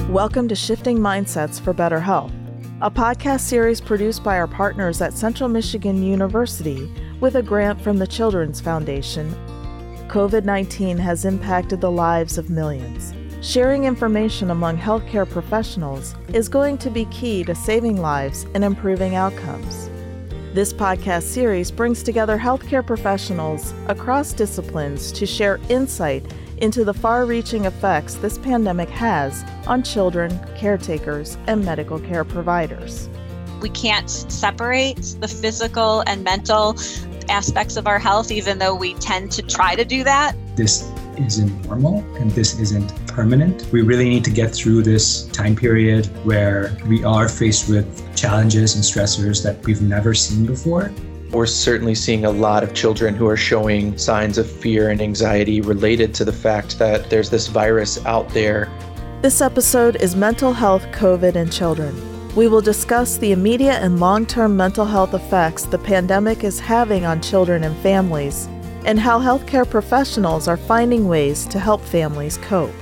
Welcome to Shifting Mindsets for Better Health, a podcast series produced by our partners at Central Michigan University with a grant from the Children's Foundation. COVID-19 has impacted the lives of millions. Sharing information among healthcare professionals is going to be key to saving lives and improving outcomes. This podcast series brings together healthcare professionals across disciplines to share insight into the far-reaching effects this pandemic has on children, caretakers, and medical care providers. We can't separate the physical and mental aspects of our health, even though we tend to try to do that. This isn't normal and this isn't permanent. We really need to get through this time period where we are faced with challenges and stressors that we've never seen before. We're certainly seeing a lot of children who are showing signs of fear and anxiety related to the fact that there's this virus out there. This episode is Mental Health, COVID, and Children. We will discuss the immediate and long-term mental health effects the pandemic is having on children and families, and how healthcare professionals are finding ways to help families cope.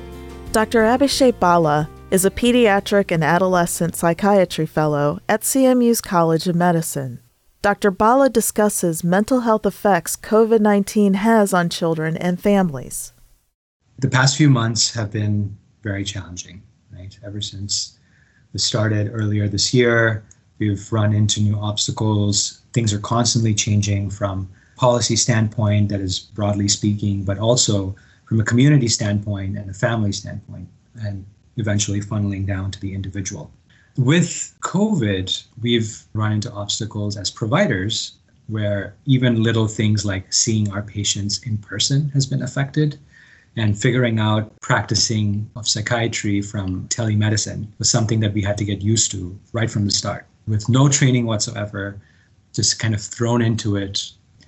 Dr. Abhishek Bala is a pediatric and adolescent psychiatry fellow at CMU's College of Medicine. Dr. Bala discusses mental health effects COVID-19 has on children and families. The past few months have been very challenging, right? Ever since it started earlier this year, we've run into new obstacles. Things are constantly changing from policy standpoint, that is broadly speaking, but also from a community standpoint and a family standpoint, and eventually funneling down to the individual. With COVID, we've run into obstacles as providers where even little things like seeing our patients in person has been affected, and figuring out practicing of psychiatry from telemedicine was something that we had to get used to right from the start. With no training whatsoever, just kind of thrown into it,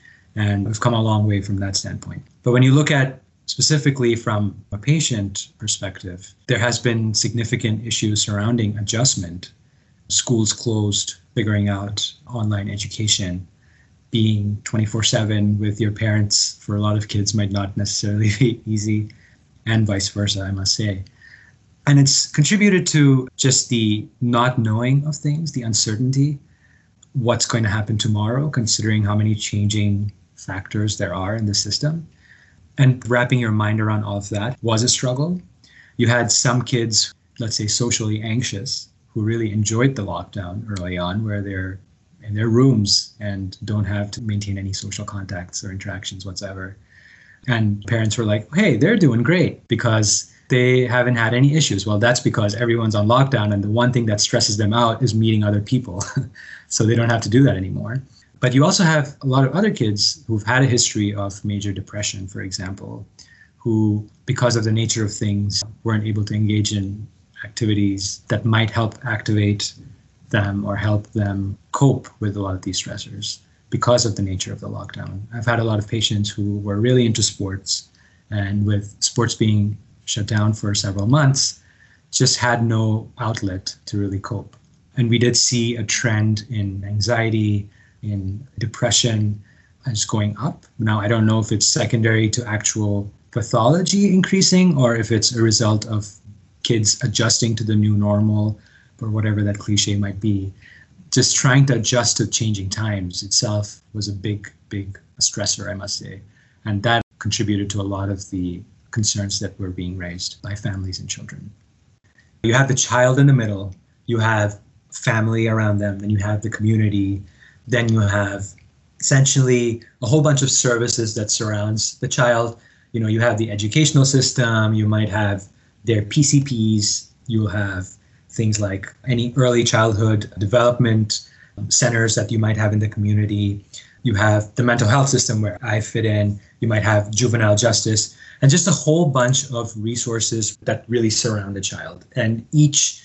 and we've come a long way from that standpoint. But when you look at specifically from a patient perspective, there has been significant issues surrounding adjustment. Schools closed, figuring out online education, being 24/7 with your parents for a lot of kids might not necessarily be easy, and vice versa, I must say. And it's contributed to just the not knowing of things, the uncertainty, what's going to happen tomorrow, considering how many changing factors there are in the system. And wrapping your mind around all of that was a struggle. You had some kids, let's say socially anxious, who really enjoyed the lockdown early on, where they're in their rooms and don't have to maintain any social contacts or interactions whatsoever. And parents were like, hey, they're doing great because they haven't had any issues. Well, that's because everyone's on lockdown, and the one thing that stresses them out is meeting other people. So they don't have to do that anymore. But you also have a lot of other kids who've had a history of major depression, for example, who, because of the nature of things, weren't able to engage in activities that might help activate them or help them cope with a lot of these stressors because of the nature of the lockdown. I've had a lot of patients who were really into sports, and with sports being shut down for several months, just had no outlet to really cope. And we did see a trend in anxiety, in depression is going up. Now, I don't know if it's secondary to actual pathology increasing or if it's a result of kids adjusting to the new normal or whatever that cliche might be. Just trying to adjust to changing times itself was a big stressor, I must say. And that contributed to a lot of the concerns that were being raised by families and children. You have the child in the middle, you have family around them, then you have the community. Then you have essentially a whole bunch of services that surrounds the child. You know, you have the educational system, you might have their PCPs, you'll have things like any early childhood development centers that you might have in the community. You have the mental health system where I fit in, you might have juvenile justice, and just a whole bunch of resources that really surround the child. And each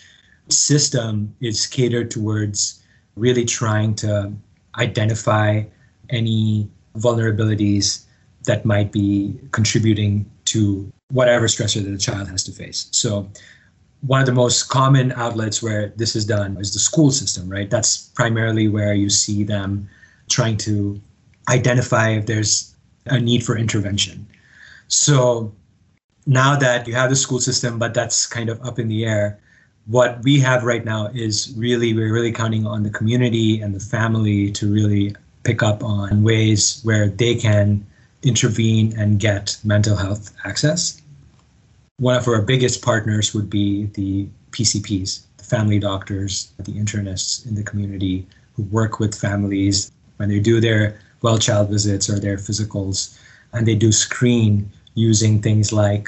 system is catered towards really trying to identify any vulnerabilities that might be contributing to whatever stressor that the child has to face. So one of the most common outlets where this is done is the school system, right? That's primarily where you see them trying to identify if there's a need for intervention. So now that you have the school system, but that's kind of up in the air, what we have right now is we're really counting on the community and the family to really pick up on ways where they can intervene and get mental health access. One of our biggest partners would be the PCPs, the family doctors, the internists in the community who work with families when they do their well child visits or their physicals, and they do screen using things like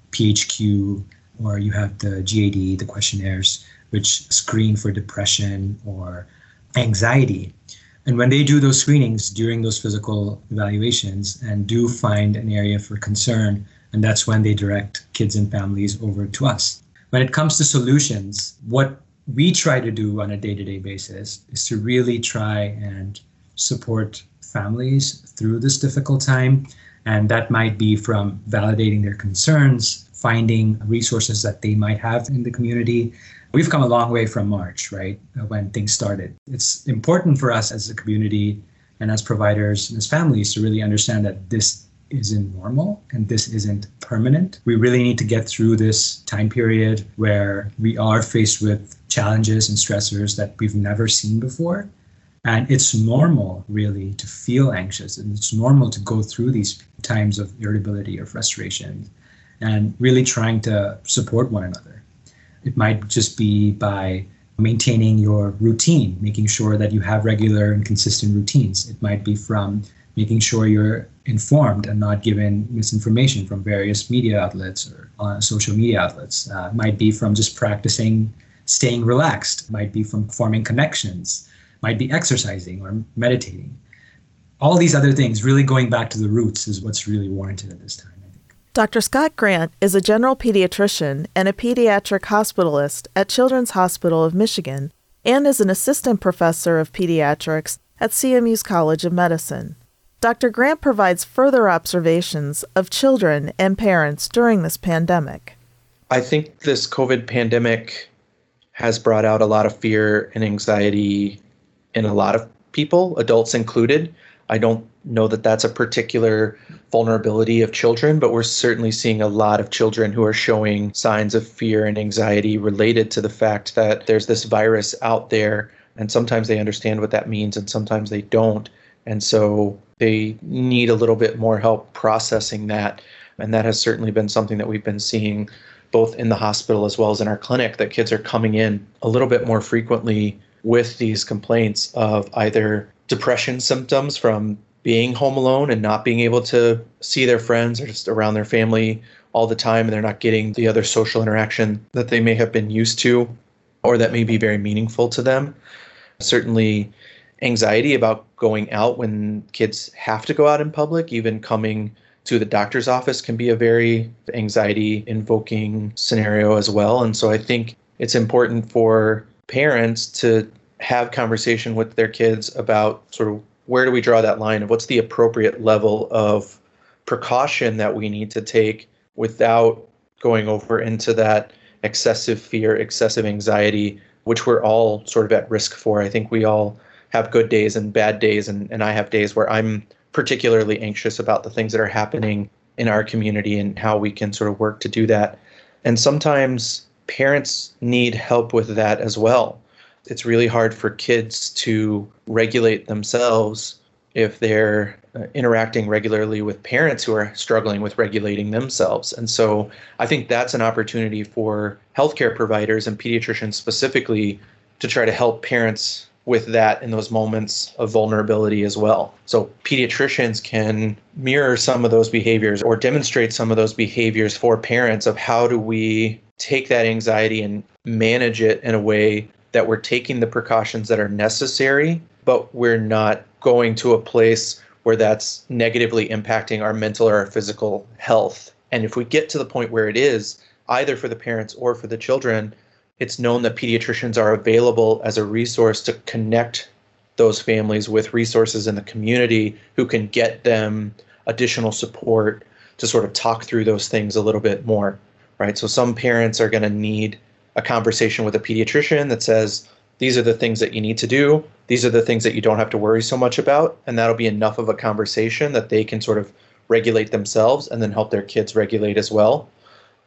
PHQ, or you have the GAD, the questionnaires, which screen for depression or anxiety. And when they do those screenings during those physical evaluations and do find an area for concern, and that's when they direct kids and families over to us. When it comes to solutions, what we try to do on a day-to-day basis is to really try and support families through this difficult time. And that might be from validating their concerns, finding resources that they might have in the community. We've come a long way from March, right, when things started. It's important for us as a community and as providers and as families to really understand that this isn't normal and this isn't permanent. We really need to get through this time period where we are faced with challenges and stressors that we've never seen before. And it's normal, really, to feel anxious, and it's normal to go through these times of irritability or frustration, and really trying to support one another. It might just be by maintaining your routine, making sure that you have regular and consistent routines. It might be from making sure you're informed and not given misinformation from various media outlets or social media outlets. It might be from just practicing staying relaxed. It might be from forming connections. It might be exercising or meditating. All these other things, really going back to the roots, is what's really warranted at this time. Dr. Scott Grant is a general pediatrician and a pediatric hospitalist at Children's Hospital of Michigan and is an assistant professor of pediatrics at CMU's College of Medicine. Dr. Grant provides further observations of children and parents during this pandemic. I think this COVID pandemic has brought out a lot of fear and anxiety in a lot of people, adults included. I don't know that that's a particular vulnerability of children, but we're certainly seeing a lot of children who are showing signs of fear and anxiety related to the fact that there's this virus out there, and sometimes they understand what that means and sometimes they don't. And so they need a little bit more help processing that. And that has certainly been something that we've been seeing both in the hospital as well as in our clinic, that kids are coming in a little bit more frequently with these complaints of either depression symptoms from being home alone and not being able to see their friends or just around their family all the time, and they're not getting the other social interaction that they may have been used to or that may be very meaningful to them. Certainly anxiety about going out when kids have to go out in public, even coming to the doctor's office can be a very anxiety-invoking scenario as well. And so I think it's important for parents to have conversation with their kids about sort of where do we draw that line of what's the appropriate level of precaution that we need to take without going over into that excessive fear, excessive anxiety, which we're all sort of at risk for. I think we all have good days and bad days, and I have days where I'm particularly anxious about the things that are happening in our community and how we can sort of work to do that. And sometimes parents need help with that as well. It's really hard for kids to regulate themselves if they're interacting regularly with parents who are struggling with regulating themselves. And so I think that's an opportunity for healthcare providers and pediatricians specifically to try to help parents with that in those moments of vulnerability as well. So pediatricians can mirror some of those behaviors or demonstrate some of those behaviors for parents of how do we take that anxiety and manage it in a way that we're taking the precautions that are necessary, but we're not going to a place where that's negatively impacting our mental or our physical health. And if we get to the point where it is, either for the parents or for the children, it's known that pediatricians are available as a resource to connect those families with resources in the community who can get them additional support to sort of talk through those things a little bit more, right? So some parents are going to need a conversation with a pediatrician that says, these are the things that you need to do. These are the things that you don't have to worry so much about. And that'll be enough of a conversation that they can sort of regulate themselves and then help their kids regulate as well.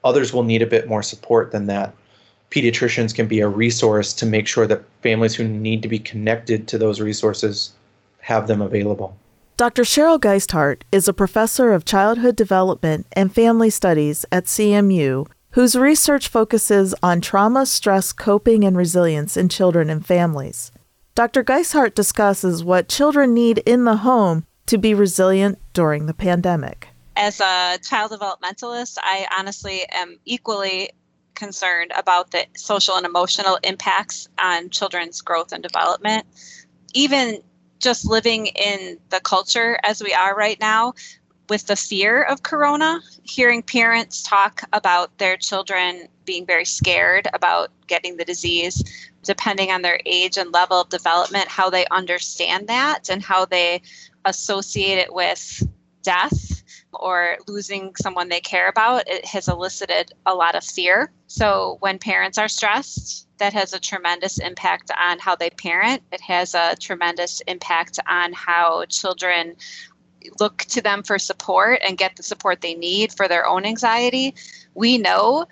Others will need a bit more support than that. Pediatricians can be a resource to make sure that families who need to be connected to those resources have them available. Dr. Cheryl Geisthart is a professor of childhood development and family studies at CMU, whose research focuses on trauma, stress, coping, and resilience in children and families. Dr. Geisthart discusses what children need in the home to be resilient during the pandemic. As a child developmentalist, I honestly am equally concerned about the social and emotional impacts on children's growth and development. Even just living in the culture as we are right now, with the fear of corona, hearing parents talk about their children being very scared about getting the disease, depending on their age and level of development, how they understand that and how they associate it with death or losing someone they care about, it has elicited a lot of fear. So when parents are stressed, that has a tremendous impact on how they parent. It has a tremendous impact on how children look to them for support and get the support they need for their own anxiety. We know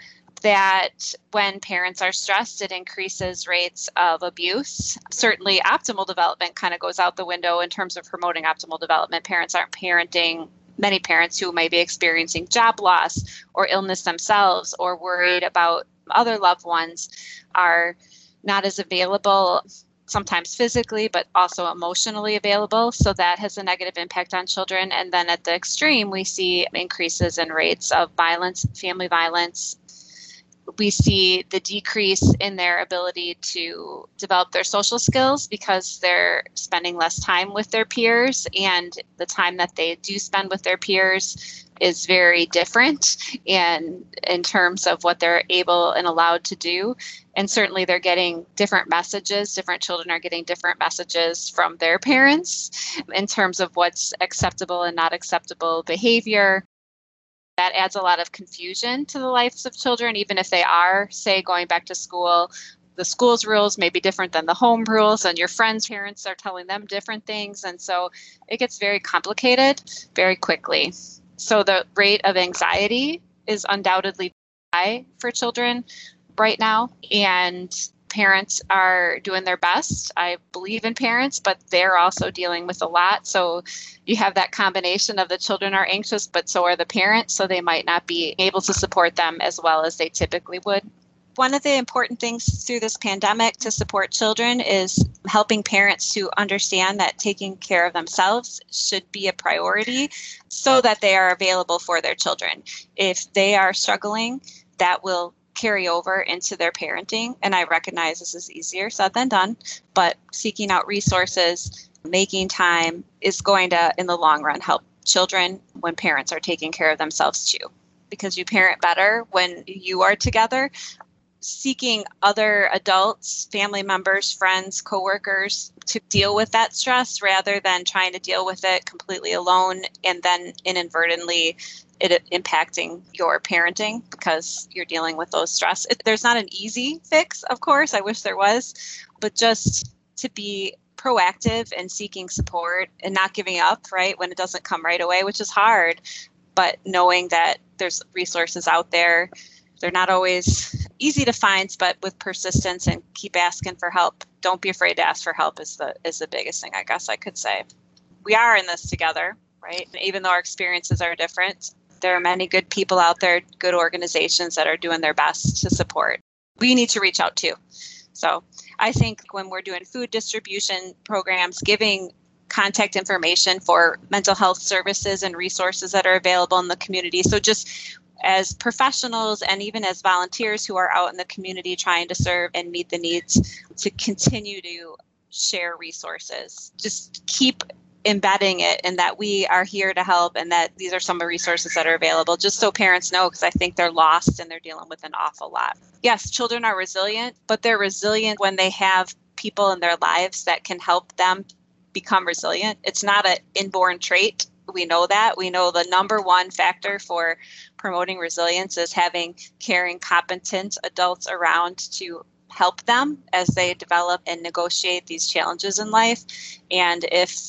that when parents are stressed, it increases rates of abuse. Certainly, optimal development kind of goes out the window in terms of promoting optimal development. Parents aren't parenting. Many parents who may be experiencing job loss or illness themselves or worried about other loved ones are not as available, sometimes physically, but also emotionally available. So that has a negative impact on children. And then at the extreme, we see increases in rates of violence, family violence. We see the decrease in their ability to develop their social skills because they're spending less time with their peers, and the time that they do spend with their peers is very different in terms of what they're able and allowed to do. And certainly they're getting different messages. Different children are getting different messages from their parents in terms of what's acceptable and not acceptable behavior. That adds a lot of confusion to the lives of children, even if they are, say, going back to school. The school's rules may be different than the home rules, and your friends' parents are telling them different things. And so it gets very complicated very quickly. So the rate of anxiety is undoubtedly high for children right now, and parents are doing their best. I believe in parents, but they're also dealing with a lot. So you have that combination of the children are anxious, but so are the parents. So they might not be able to support them as well as they typically would. One of the important things through this pandemic to support children is helping parents to understand that taking care of themselves should be a priority so that they are available for their children. If they are struggling, that will carry over into their parenting. And I recognize this is easier said than done, but seeking out resources, making time is going to, in the long run, help children when parents are taking care of themselves too. Because you parent better when you are together. Seeking other adults, family members, friends, coworkers to deal with that stress rather than trying to deal with it completely alone and then inadvertently it impacting your parenting because you're dealing with those stress. There's not an easy fix, of course. I wish there was, but just to be proactive and seeking support and not giving up, right, when it doesn't come right away, which is hard, but knowing that there's resources out there. They're not always easy to find, but with persistence and keep asking for help. Don't be afraid to ask for help is the biggest thing, I guess I could say. We are in this together, right? And even though our experiences are different, there are many good people out there, good organizations that are doing their best to support. We need to reach out too. So I think when we're doing food distribution programs, giving contact information for mental health services and resources that are available in the community. So just as professionals and even as volunteers who are out in the community trying to serve and meet the needs, to continue to share resources. Just keep embedding it in that we are here to help and that these are some of the resources that are available, just so parents know, because I think they're lost and they're dealing with an awful lot. Yes, children are resilient, but they're resilient when they have people in their lives that can help them become resilient. It's not an inborn trait. We know that. We know the number one factor for promoting resilience is having caring, competent adults around to help them as they develop and negotiate these challenges in life. And if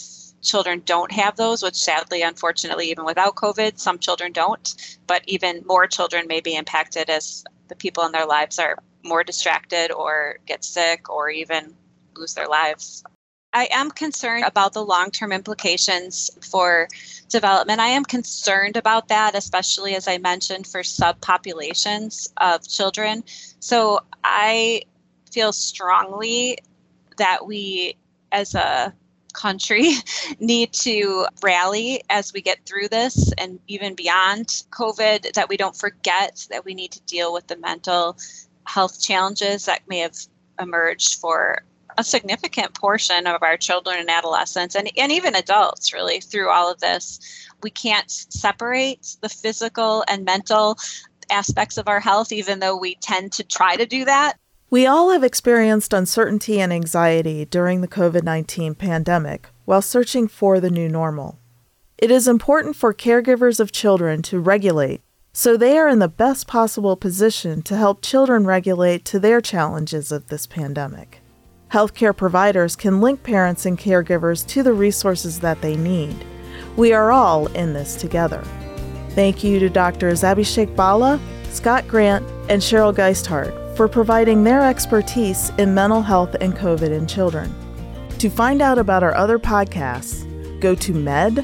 children don't have those, which sadly, unfortunately, even without COVID, some children don't, but even more children may be impacted as the people in their lives are more distracted or get sick or even lose their lives. I am concerned about the long-term implications for development. I am concerned about that, especially as I mentioned, for subpopulations of children. So I feel strongly that we as a country need to rally as we get through this and even beyond COVID, that we don't forget that we need to deal with the mental health challenges that may have emerged for a significant portion of our children and adolescents and even adults really through all of this. We can't separate the physical and mental aspects of our health, even though we tend to try to do that. We all have experienced uncertainty and anxiety during the COVID-19 pandemic while searching for the new normal. It is important for caregivers of children to regulate so they are in the best possible position to help children regulate to their challenges of this pandemic. Healthcare providers can link parents and caregivers to the resources that they need. We are all in this together. Thank you to Drs. Abhishek Bala, Scott Grant, and Cheryl Geisthart for providing their expertise in mental health and COVID in children. To find out about our other podcasts, go to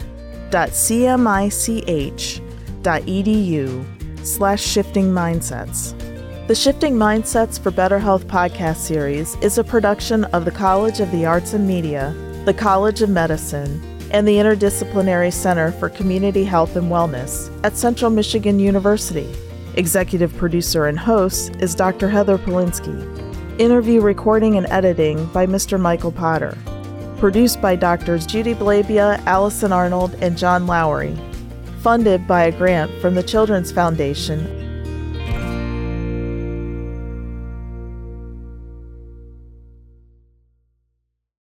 med.cmich.edu/shifting-mindsets. The Shifting Mindsets for Better Health podcast series is a production of the College of the Arts and Media, the College of Medicine, and the Interdisciplinary Center for Community Health and Wellness at Central Michigan University. Executive producer and host is Dr. Heather Polinsky. Interview recording and editing by Mr. Michael Potter. Produced by Drs. Judy Blabia, Allison Arnold, and John Lowry. Funded by a grant from the Children's Foundation